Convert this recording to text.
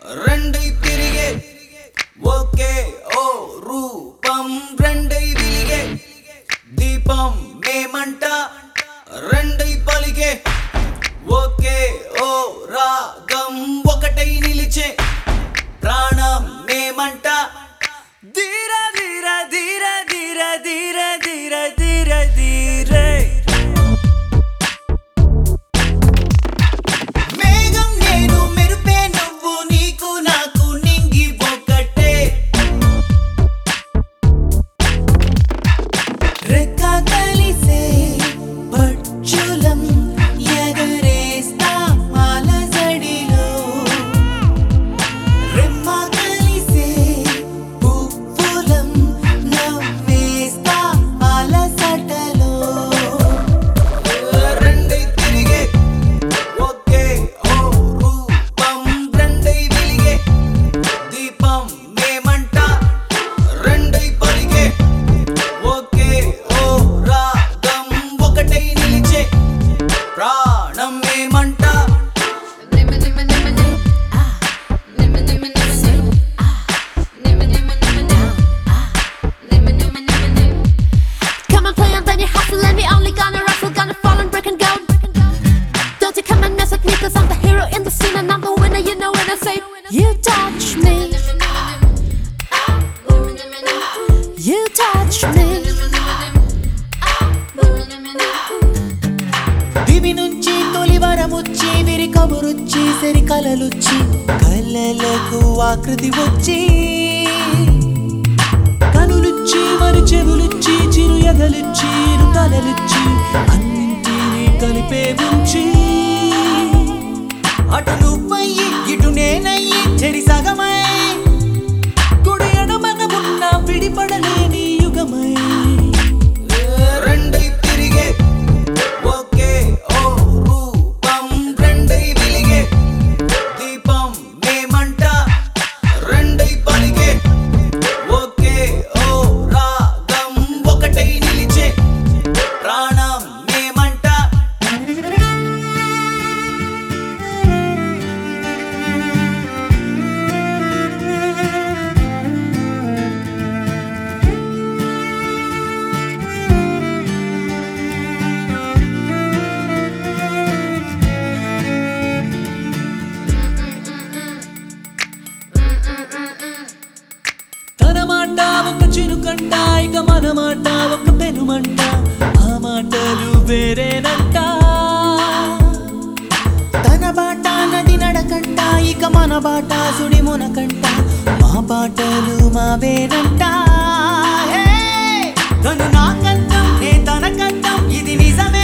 రెండై తిరిగే ఒకే ఓ రూపం రెండై విలిగే దీపం మేమంట రెండై పలిగే ఒకే ఓ రాగం ఒకటై నిలిచే ప్రాణం మేమంట ధీర ధీర ధీర ధీర ధీర ధీర ధీర ధీరే మేఘం నేను మెరుపే నువ్వు నీకు నాకు నింగి ఒకటే రెక్క కలిసే పక్షులం ఎగరేస్తా అలజడిలో రెమ్మ కలిసే పువ్వులం నవ్వేస్తా అలసటలో రెండై తిరిగే ఒకే ఓ రూపం రెండై వెలిగే దీపం మేమంట రెండై పలిగే ఒకే ఓ రాగం ఒకటై నిలిచే ప్రాణం మేమంట Come and play and then you hustle and we only gonna wrestle, gonna fall and break and go. Don't you come and mess with me, cause I'm the hero in the scene and I'm the winner, you know when I say you touch me. You touch me. దివి నుంచి తొలి వరముచ్చి విరి కబురుచ్చి సరి కలలుచ్చి కళ్ళలకు ఆకృతి వచ్చి కనులుచ్చి మరి చెవులుచ్చి చిరు ఎదలుచ్చి ఇరు తలలుచ్చి అన్నింటినీ కలిపే ఉంచి అటు నువ్వయ్యి ఇటు నేనయ్యి చెరి సగమై కుడి ఎడమగ ఉన్న విడిపడలేని యుగమై రెండై తిరిగే ఒకే ఓ రూపం రెండై వెలిగే దీపం మేమంట రెండై పలిగే ఒకే ఓ రాగం ఒకటై నిలిచే ప్రాణం మేమంట తన మాట ఒక చినుకంట ఇక మన మాట ఒక పెనుమంట ఆ మాటలు వేరేనంట తన బాట నది నడకంట ఇక మన బాట సుడి మునకంట మా బాటలు మావేనంట తను నాకంతం నే తనకంతం ఇది నిజమే